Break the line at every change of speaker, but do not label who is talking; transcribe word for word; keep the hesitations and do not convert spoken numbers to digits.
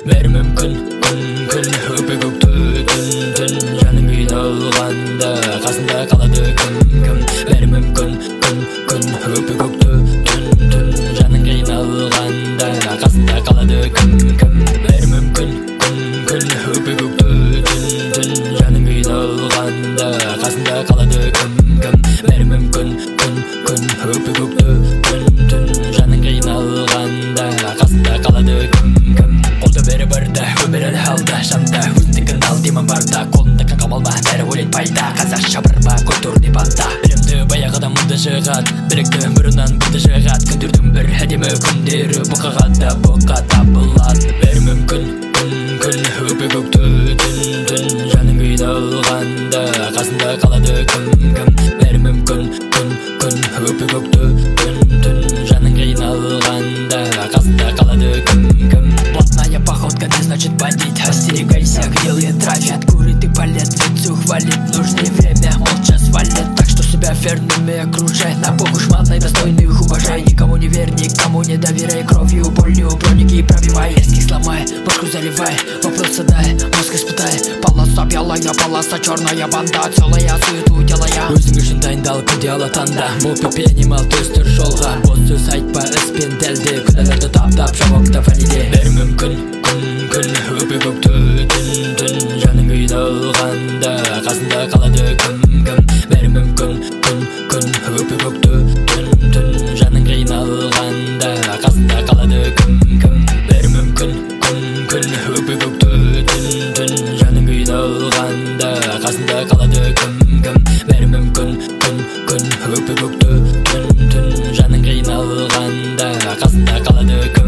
бәрі мүмкін. Күн күн өкпе көкті түн түн жаның қиналғанда қасында қалады кім кім. Бәрі мүмкін. Күн күн өкпе көкті түн түн жаның қиналғанда қасында қалады кім кім. Бәрі мүмкін. Күн күн өкпе көкті түн түн жаның қиналғанда қасында қалады кім кім. Бәрі мүмкін. Күн күн өкпе көкті түн түн жаның қиналғанда қасында қалады кім кім. Қолда бәрі барда өмір әлі алда жанда өзіндікін ал деймін барда қолында кін қамалма бәрі ойлайды пайда қазақша барма культурный банда білімді баяғыдан мұнда жығат білікті бұрыннан бұнда жығат күндердің бір әдемі күндері бұқағанда бұқа табылады. Бәрі мүмкін. Күн күн өкпе көкті түн түн жаның қиналғанда қасында қалады кім кім. Бәрі мүмкін. Күн күн өкпе көкті түн түн жаның қиналғанда қасында қалады кім кім. Плотная походка не значит бандит. Остерегайся, где трафик. Курит и палет, лицу хвалит. Нужное время молча свалит. Так что себя верными окружай. На богу шматной достойных уважай. Никому не верь, никому не доверяй. Кровью, болью, броники пробивай. Резких сломай, бошку заливай. Вопрос задай, мозг испытай. Полоса белая, полоса черная банда. Целая суету делая. Өзің үшін дайындал күнде алатанда. Бұл пепе анимал төстір жолға. Бос сөз айтпа іспен дәлде. Күнәлерді таптап жауапта фәниде. Бәрі мүмкін. Күн күн өкпе көкті түн түн жаның қиналғанда қасында қалады кім кім. Бәрі мүмкін. Күн күн өкпе көкті түн түн жаның қиналғанда қасында қалады кім кім. Бәрі мүмкін. Күн күн өкпе көкті түн түн жаның қиналғанда қасында қалады кім кім. Бәрі мүмкін. Күн күн өкпе көкті түн түн жаның қиналғанда қасында қалады кім.